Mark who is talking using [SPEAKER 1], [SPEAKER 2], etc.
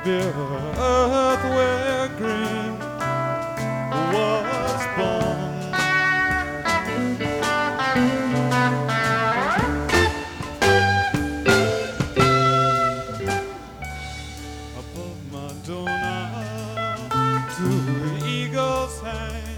[SPEAKER 1] the earth where green was born. Above Madonna, two eagles hang.